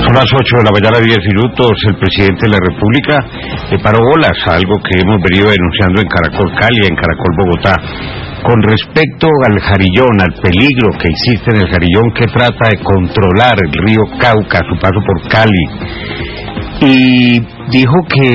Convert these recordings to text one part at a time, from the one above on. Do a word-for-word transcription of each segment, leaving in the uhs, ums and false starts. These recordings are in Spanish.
Son las ocho de la mañana, diez minutos. El presidente de la República le paró bolas a algo que hemos venido denunciando en Caracol Cali, en Caracol Bogotá, con respecto al Jarillón, al peligro que existe en el Jarillón, que trata de controlar el río Cauca a su paso por Cali. Y dijo que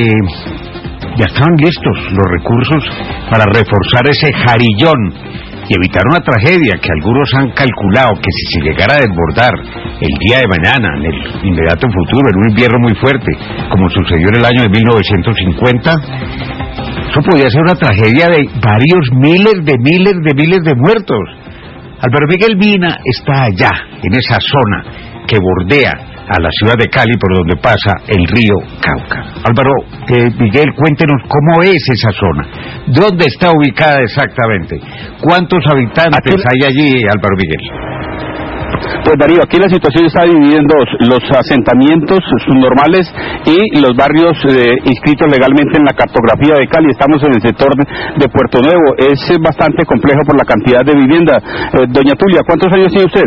ya estaban listos los recursos para reforzar ese Jarillón y evitar una tragedia que algunos han calculado que si se llegara a desbordar el día de mañana, en el inmediato futuro, en un invierno muy fuerte, como sucedió en el año de mil novecientos cincuenta, eso podía ser una tragedia de varios miles de miles de miles de muertos. Álvaro Miguel Mina está allá, en esa zona que bordea a la ciudad de Cali, por donde pasa el río Cauca. Álvaro eh, Miguel, cuéntenos cómo es esa zona, dónde está ubicada exactamente, cuántos habitantes aquí hay allí, Álvaro Miguel. Pues Darío, aquí la situación está dividida en dos: los asentamientos subnormales y los barrios eh, inscritos legalmente en la cartografía de Cali. Estamos en el sector de, de Puerto Nuevo. Es bastante complejo por la cantidad de vivienda. Eh, doña Tulia, ¿cuántos años tiene usted?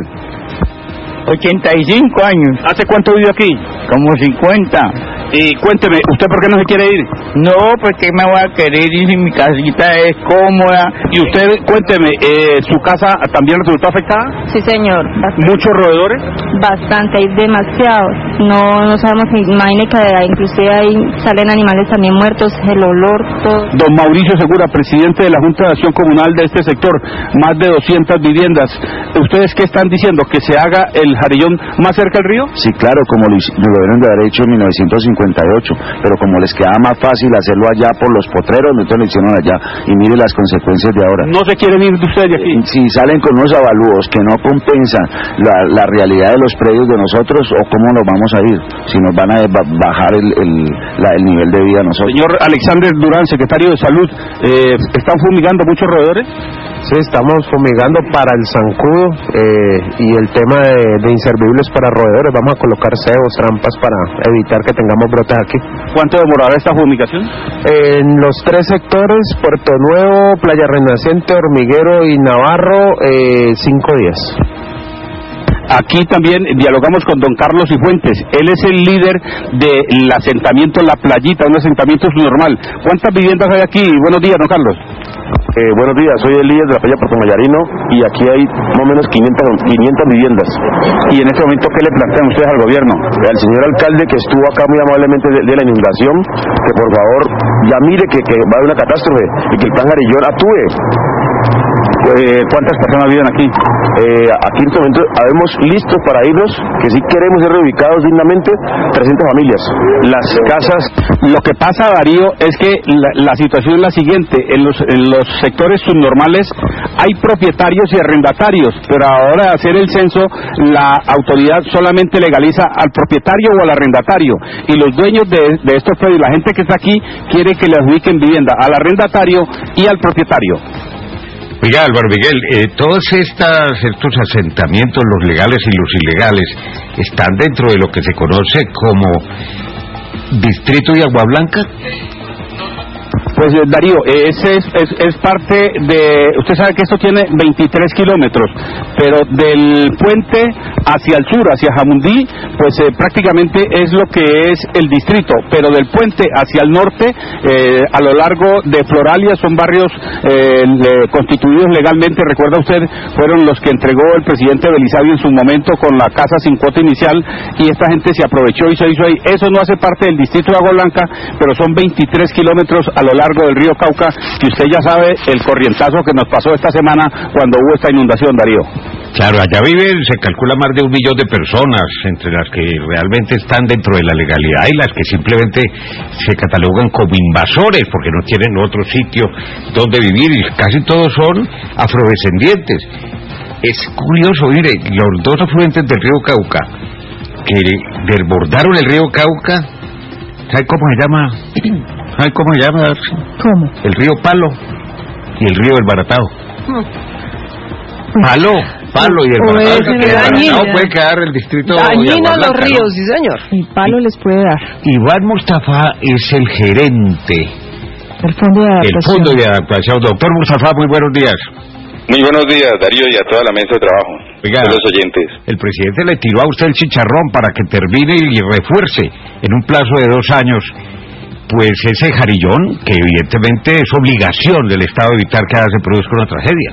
ochenta y cinco años. ¿Hace cuánto vive aquí? Como cincuenta. Y cuénteme, ¿usted por qué no se quiere ir? No, porque me voy a querer ir si mi casita es cómoda. Y usted, cuénteme, eh, ¿su casa también resultó afectada? Sí, señor. Bastante. ¿Muchos roedores? Bastante, hay demasiados. No, no sabemos, imagine que inclusive ahí salen animales también muertos, el olor, todo. Don Mauricio Segura, presidente de la Junta de Acción Comunal de este sector, más de doscientas viviendas. ¿Ustedes qué están diciendo? ¿Que se haga el Jarillón más cerca del río? Sí, claro, como lo, lo deben de haber hecho en mil novecientos cincuenta y ocho, pero como les queda más fácil hacerlo allá por los potreros, entonces lo hicieron allá, y mire las consecuencias de ahora. ¿No se quieren ir de ustedes de aquí? Si salen con unos avalúos que no compensan la, la realidad de los predios de nosotros, o cómo nos vamos a ir, si nos van a bajar el, el, la, el nivel de vida a nosotros. Señor Alexander Durán, secretario de Salud, eh, ¿están fumigando muchos roedores? Sí, estamos fumigando para el zancudo eh, y el tema de, de inservibles para roedores. Vamos a colocar cebos, trampas para evitar que tengamos brotes aquí. ¿Cuánto demorará esta fumigación? En los tres sectores, Puerto Nuevo, Playa Renaciente, Hormiguero y Navarro, eh, cinco días. Aquí también dialogamos con don Carlos Cifuentes. Él es el líder del asentamiento La Playita, un asentamiento subnormal. ¿Cuántas viviendas hay aquí? Buenos días, don Carlos. Eh, buenos días, soy el líder de la playa Puerto Mayarino y aquí hay más o menos quinientas viviendas. ¿Y en este momento qué le plantean ustedes al gobierno? Al señor alcalde, que estuvo acá muy amablemente de, de la inundación, que por favor ya mire que, que va a haber una catástrofe y que el plan Jarillón actúe. Eh, ¿Cuántas personas viven aquí? Eh, aquí en este momento habemos listos para irnos, que sí queremos ser reubicados dignamente, trescientas familias. Las casas, lo que pasa, Darío, es que la, la situación es la siguiente: en los, en los sectores subnormales hay propietarios y arrendatarios, pero ahora de hacer el censo, la autoridad solamente legaliza al propietario o al arrendatario, y los dueños de, de estos predios, la gente que está aquí, quiere que le adjudiquen vivienda al arrendatario y al propietario. Oiga, Álvaro Miguel, eh, todos estas, estos asentamientos, los legales y los ilegales, están dentro de lo que se conoce como Distrito de Agua Blanca. Pues eh, Darío, eh, ese es, es, es parte de... Usted sabe que esto tiene veintitrés kilómetros, pero del puente hacia el sur, hacia Jamundí, pues eh, prácticamente es lo que es el distrito, pero del puente hacia el norte, eh, a lo largo de Floralia, son barrios eh, le, constituidos legalmente. Recuerda usted, fueron los que entregó el presidente Belisario en su momento con la casa sin cuota inicial, y esta gente se aprovechó y se hizo ahí. Eso no hace parte del distrito de Agua Blanca, pero son veintitrés kilómetros a lo largo del río Cauca, y usted ya sabe el corrientazo que nos pasó esta semana cuando hubo esta inundación, Darío. Claro, allá viven, se calcula, más de un millón de personas, entre las que realmente están dentro de la legalidad y las que simplemente se catalogan como invasores porque no tienen otro sitio donde vivir, y casi todos son afrodescendientes. Es curioso, mire, los dos afluentes del río Cauca, que desbordaron el río Cauca, ¿sabe cómo se llama? ¿Sabe cómo se llama? ¿Cómo? El río Palo y el río El Baratao. Palo, Palo y El Baratao. El Baratao puede quedar el distrito de dañino Agua Blanca, los ríos, ¿no? sí señor. El Palo les puede dar. Iván Mustafa es el gerente El Fondo de Adaptación. El Fondo de Adaptación. Doctor Mustafa, muy buenos días. Muy buenos días, Darío, y a toda la mesa de trabajo. Oiga, de los oyentes. El presidente le tiró a usted el chicharrón para que termine y refuerce en un plazo de dos años, pues ese jarillón, que evidentemente es obligación del Estado evitar que se produzca una tragedia.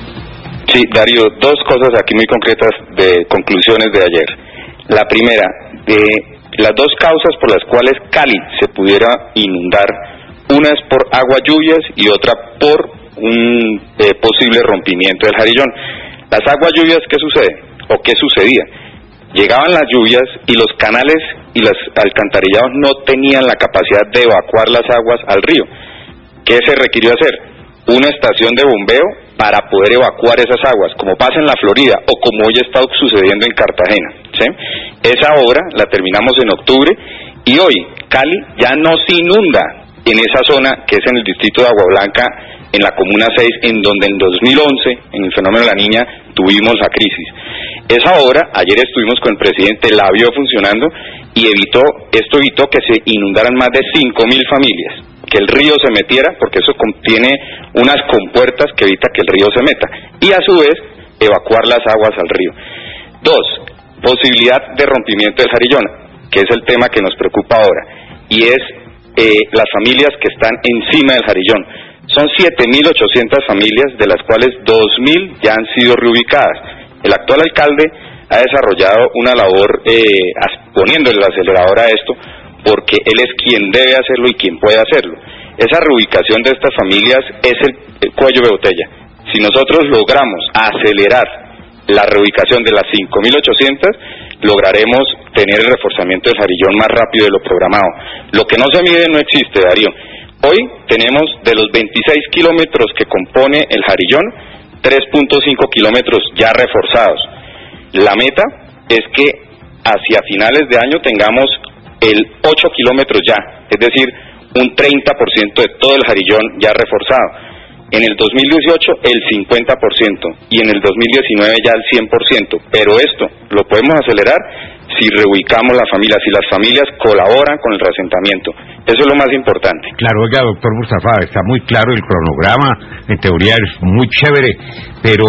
Sí, Darío, dos cosas aquí muy concretas de conclusiones de ayer. La primera, de las dos causas por las cuales Cali se pudiera inundar, una es por agua lluvias y otra por un eh, posible rompimiento del jarillón. Las aguas lluvias, ¿qué sucede? ¿O qué sucedía? Llegaban las lluvias y los canales y los alcantarillados no tenían la capacidad de evacuar las aguas al río. ¿Qué se requirió hacer? Una estación de bombeo para poder evacuar esas aguas, como pasa en la Florida o como hoy está sucediendo en Cartagena, ¿sí? Esa obra la terminamos en octubre y hoy Cali ya no se inunda en esa zona que es en el distrito de Agua Blanca, en la Comuna seis, en donde en dos mil once, en el fenómeno de la Niña, tuvimos la crisis. Esa obra, ayer estuvimos con el presidente, la vio funcionando y evitó, esto evitó que se inundaran más de cinco mil familias, que el río se metiera, porque eso contiene unas compuertas que evita que el río se meta, y a su vez, evacuar las aguas al río. Dos, posibilidad de rompimiento del jarillón, que es el tema que nos preocupa ahora, y es eh, las familias que están encima del jarillón. Son siete mil ochocientas familias, de las cuales dos mil ya han sido reubicadas. El actual alcalde ha desarrollado una labor eh, poniéndole el acelerador a esto, porque él es quien debe hacerlo y quien puede hacerlo. Esa reubicación de estas familias es el, el cuello de botella. Si nosotros logramos acelerar la reubicación de las cinco mil ochocientas, lograremos tener el reforzamiento del jarillón más rápido de lo programado. Lo que no se mide no existe, Darío. Hoy tenemos de los veintiséis kilómetros que compone el jarillón, tres punto cinco kilómetros ya reforzados. La meta es que hacia finales de año tengamos el ocho kilómetros ya, es decir, un treinta por ciento de todo el jarillón ya reforzado. En el dos mil dieciocho el cincuenta por ciento y en el dos mil diecinueve ya el cien por ciento, pero esto lo podemos acelerar si reubicamos las familias, si las familias colaboran con el reasentamiento. Eso es lo más importante. Claro, oiga, doctor Mustafa, está muy claro el cronograma, en teoría es muy chévere, pero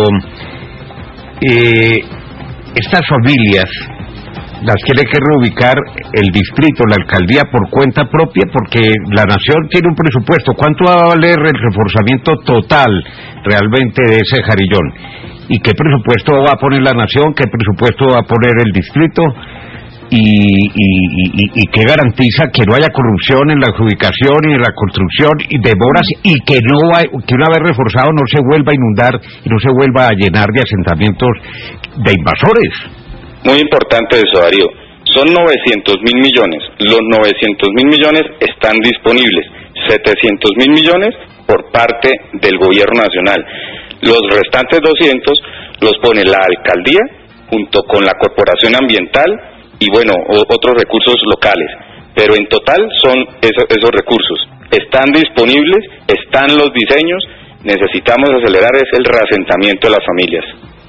eh, estas familias las tiene que reubicar el distrito, la alcaldía por cuenta propia, porque la nación tiene un presupuesto. ¿Cuánto va a valer el reforzamiento total realmente de ese jarillón? ¿Y qué presupuesto va a poner la nación? ¿Qué presupuesto va a poner el distrito? ¿Y, y, y, y qué garantiza que no haya corrupción en la adjudicación y en la construcción y demoras, y que no hay, que una vez reforzado no se vuelva a inundar y no se vuelva a llenar de asentamientos de invasores? Muy importante eso, Darío. Son novecientos mil millones. Los novecientos mil millones están disponibles. setecientos mil millones por parte del gobierno nacional. Los restantes doscientos los pone la alcaldía junto con la corporación ambiental y bueno, o, otros recursos locales. Pero en total son esos, esos recursos. Están disponibles, están los diseños. Necesitamos acelerar es el reasentamiento de las familias.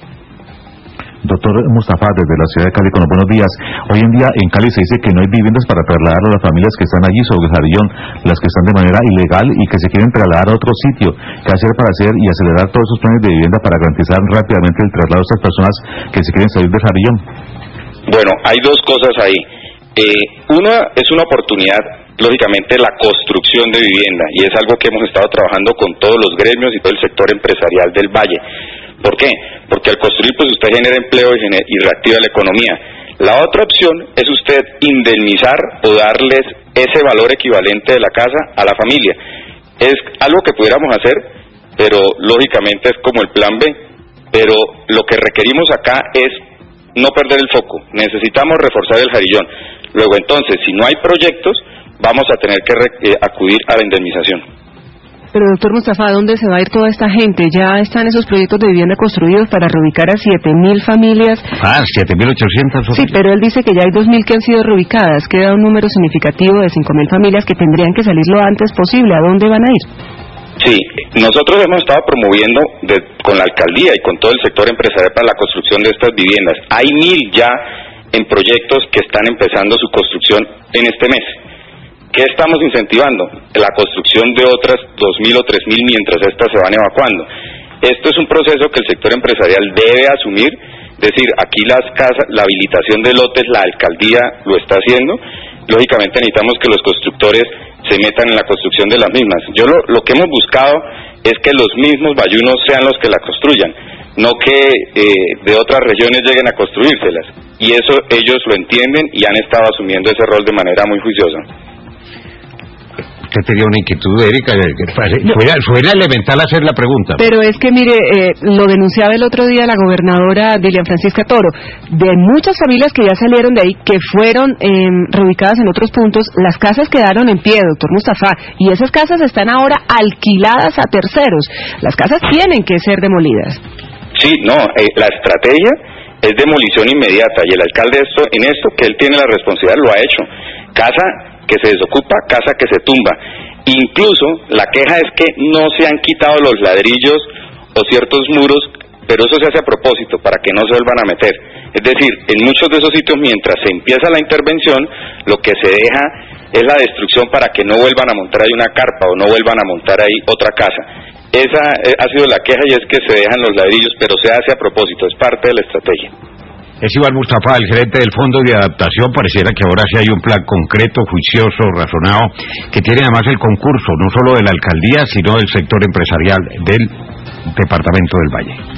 Doctor Mustafa, desde la ciudad de Cali, con los buenos días. Hoy en día en Cali se dice que no hay viviendas para trasladar a las familias que están allí sobre el jarillón, las que están de manera ilegal y que se quieren trasladar a otro sitio. ¿Qué hacer para hacer y acelerar todos esos planes de vivienda para garantizar rápidamente el traslado de estas personas que se quieren salir del jarillón? Bueno, hay dos cosas ahí. Eh, una es una oportunidad, lógicamente, la construcción de vivienda, y es algo que hemos estado trabajando con todos los gremios y todo el sector empresarial del Valle. ¿Por qué? Porque al construir, pues usted genera empleo y, genera, y reactiva la economía. La otra opción es usted indemnizar o darles ese valor equivalente de la casa a la familia. Es algo que pudiéramos hacer, pero lógicamente es como el plan B. Pero lo que requerimos acá es no perder el foco. Necesitamos reforzar el jarillón. Luego, entonces, si no hay proyectos, vamos a tener que re- eh, acudir a la indemnización. Pero, doctor Mustafa, ¿a dónde se va a ir toda esta gente? Ya están esos proyectos de vivienda construidos para reubicar a siete mil familias. Ah, siete mil ochocientas. Sí, pero él dice que ya hay dos mil que han sido reubicadas. Queda un número significativo de cinco mil familias que tendrían que salir lo antes posible. ¿A dónde van a ir? Sí, nosotros hemos estado promoviendo de, con la alcaldía y con todo el sector empresarial para la construcción de estas viviendas. Hay mil ya en proyectos que están empezando su construcción en este mes. ¿Qué estamos incentivando? La construcción de otras dos mil o tres mil mientras estas se van evacuando. Esto es un proceso que el sector empresarial debe asumir Es decir, aquí las casas, la habilitación de lotes, la alcaldía lo está haciendo. Lógicamente necesitamos que los constructores se metan en la construcción de las mismas. Yo lo, lo que hemos buscado es que los mismos bayunos sean los que la construyan, no que eh, de otras regiones lleguen a construírselas. Y eso ellos lo entienden y han estado asumiendo ese rol de manera muy juiciosa. Usted tenía una inquietud, Erika, suena, suena elemental hacer la pregunta. Pero es que, mire, eh, lo denunciaba el otro día la gobernadora Dilian Francisca Toro, de muchas familias que ya salieron de ahí, que fueron eh, reubicadas en otros puntos, las casas quedaron en pie, doctor Mustafa, y esas casas están ahora alquiladas a terceros. Las casas tienen que ser demolidas. Sí, no, eh, la estrategia es demolición inmediata, y el alcalde esto, en esto, que él tiene la responsabilidad, lo ha hecho. Casa que se desocupa, casa que se tumba. Incluso la queja es que no se han quitado los ladrillos o ciertos muros, pero eso se hace a propósito, para que no se vuelvan a meter. Es decir, en muchos de esos sitios, mientras se empieza la intervención, lo que se deja es la destrucción para que no vuelvan a montar ahí una carpa o no vuelvan a montar ahí otra casa. Esa ha sido la queja, y es que se dejan los ladrillos, pero se hace a propósito, es parte de la estrategia. Es Iván Mustafa, el gerente del Fondo de Adaptación. Pareciera que ahora sí hay un plan concreto, juicioso, razonado, que tiene además el concurso, no solo de la alcaldía, sino del sector empresarial del departamento del Valle.